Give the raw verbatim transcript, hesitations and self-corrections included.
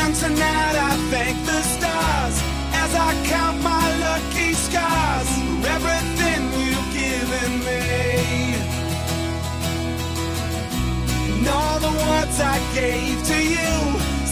And tonight I thank the stars as I count my lucky scars for everything you've given me. And all the words I gave to you,